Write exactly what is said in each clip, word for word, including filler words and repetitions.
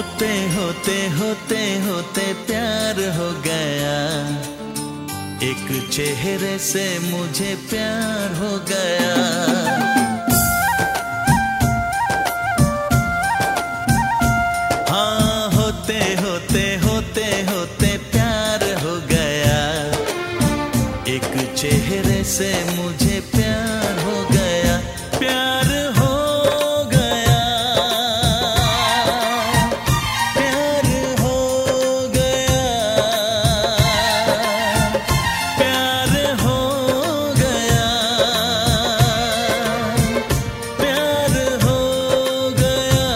होते होते होते होते प्यार हो गया, एक चेहरे से मुझे प्यार हो गया। हाँ, होते होते होते होते प्यार हो गया, एक चेहरे से मुझे प्यार हो गया। प्यार हो गया, प्यार हो गया, प्यार हो गया, प्यार हो गया।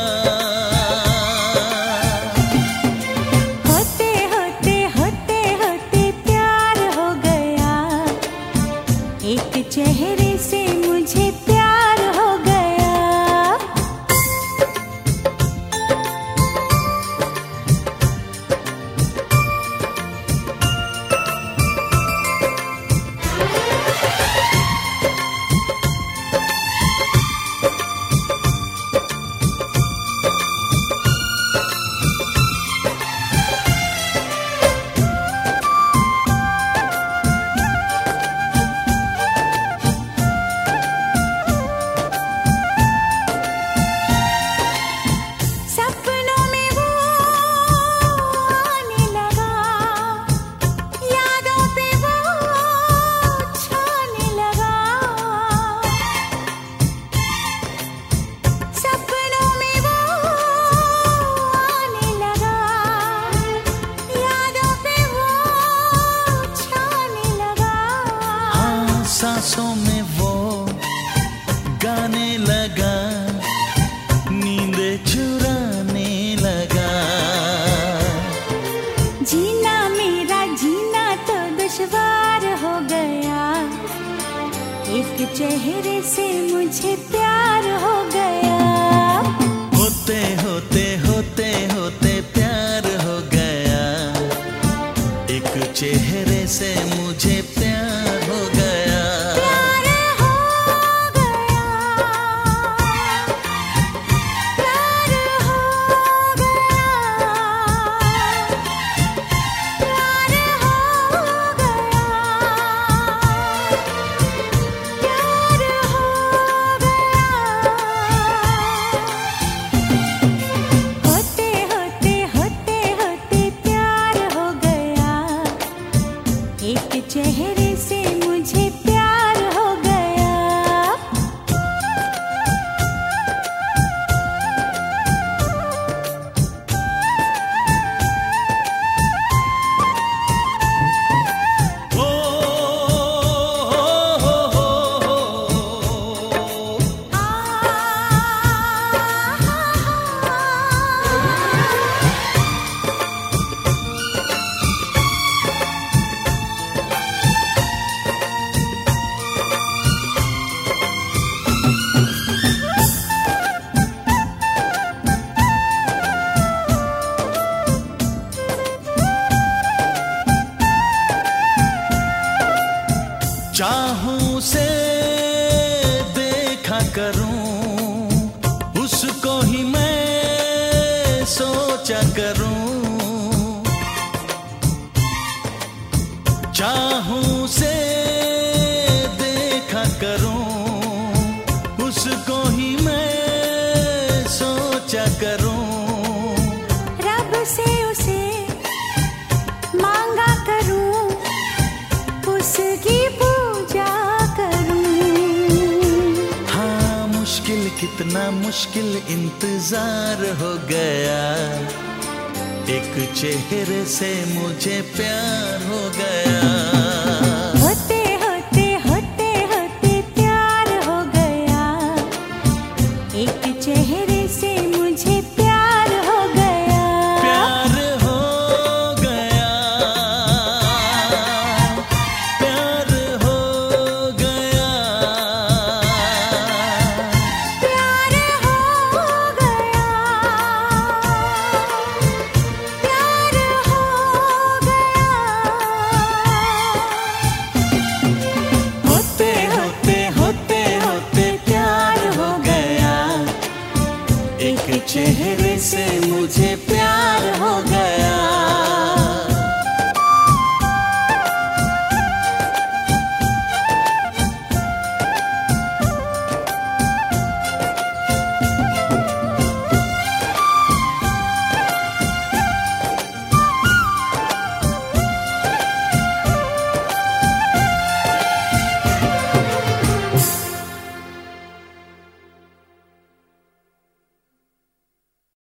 होते होते होते होते प्यार हो गया, एक चेहरे से मुझे प्यार हो गया। सपनों में वो आने लगा, यादों पे वो छाने लगा। सपनों में वो आने लगा, यादों पे वो छाने लगा। हाँ, सांसों में वो गाने लगा, नींदे चुराने लगा। जीना मेरा जीना तो दुश्वार हो गया, एक चेहरे से मुझे प्यार हो गया। होते होते होते होते प्यार हो गया, एक चेहरे से मुझे प्यार हो गया। प्यार हो गया, प्यार हो गया, प्यार हो गया, प्यार हो गया। होते होते होते होते प्यार हो गया, एक चेहरे से मुझे प्यार हो गया। ओ, हो, हो, हो, हो। चाहूं से देखा करूं, उसको ही मैं सोचा करूं। चाहूं से देखा करूं, उसको ही मैं सोचा करूं। रब से उसे मांगा करूं, उसकी पूजा करूं। हाँ, मुश्किल कितना मुश्किल इंतजार हो गया, एक चेहरे से मुझे प्यार हो गया। होते होते होते होते प्यार हो गया, एक चेहरे से मुझे प्यार हो गया। प्यार हो गया, प्यार हो गया, प्यार हो गया, प्यार हो गया। होते होते होते होते प्यार हो गया, एक चेहरे से मुझे प्यार हो गया।